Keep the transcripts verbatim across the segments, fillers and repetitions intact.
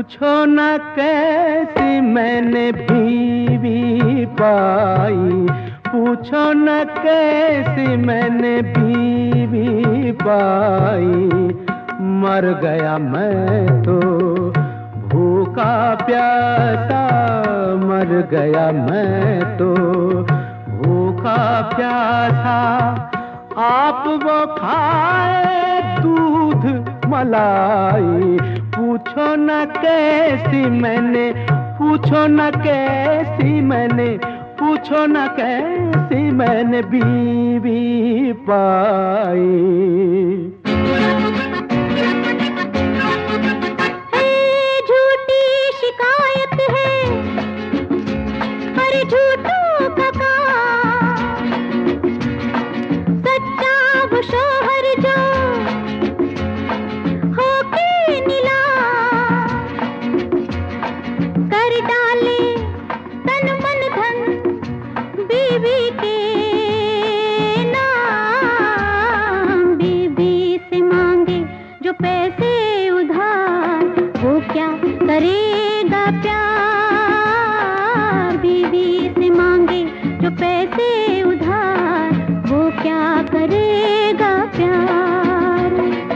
पूछो न कैसी मैंने बीवी पाई, पूछो न कैसी मैंने बीवी पाई। मर गया मैं तो भूखा प्यासा, मर गया मैं तो भूखा प्यासा। आप वो खाए दूध मलाई, पूछो न कैसी मैंने, पूछो न कैसी मैंने, पूछो न कैसी मैंने बीवी पाई। झूठी शिकायत है, अरे झूठों का काम, सच्चा वो शोहर जो होके नीलाम, कर डाले तन मन धन बीवी के नाम। बीवी से मांगे जो पैसे उधार, वो क्या करेगा प्यार। बीवी से मांगे जो पैसे उधार, वो क्या करेगा प्यार।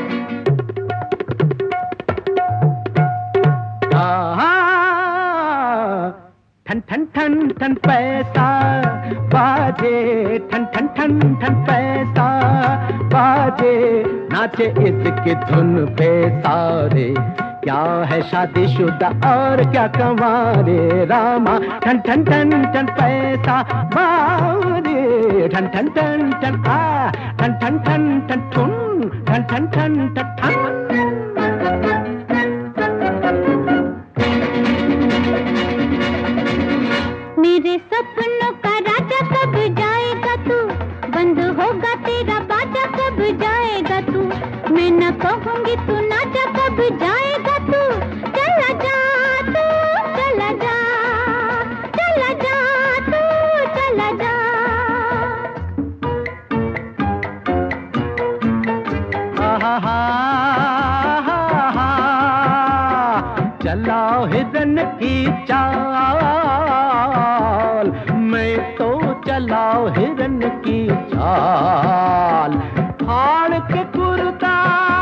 ठन ठन ठन ठन पैसा बाजे, ठन ठन ठन ठन पैसा बाजे, नाचे इसकी धुन पे सारे। क्या है शादीशुदा और क्या कंवारे रामा। ठन ठन ठन ठन पैसा बाजे, ठन ठन ठन ठन आ, ठन ठन ठन ठन ठुन, ठन ठन ठन ठन ठन। मेरे सपनों का राजा कब जाएगा तू, बंद होगा तेरा बाजा कब जाएगा तू। मैं न कहूँगी तू ना जा, कब जाएगा तू। चला जा तू, चला जा, चला जा तू, चला जा। हा हा हा हा, चलाओ हिरन की चाल, मैं तो चलाओ हिरन की चाल। फाड़ के कुर्ता,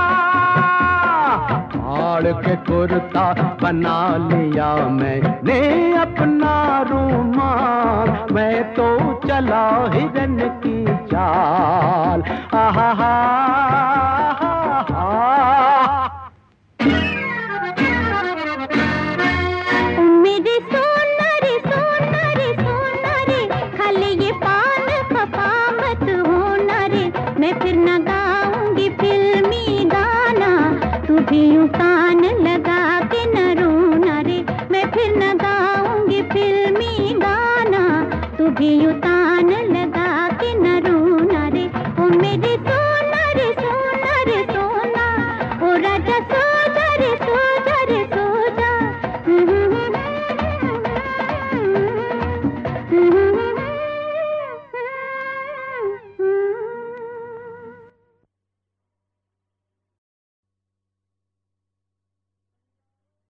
फाड़ के कुर्ता बना लिया मैंने अपना रुमाल, मैं तो चलाओ हिरन की चाल। आहा हा मेरे सोना रे सोना रे सोना रे, खाले ये पान खपा मत होना रे। मैं फिर न गाऊंगी फिल्मी गाना, तू भी यूं कान लगा के न रोना रे। मैं फिर न गाऊंगी फिल्मी गाना, तू भी यूं कान लगा के न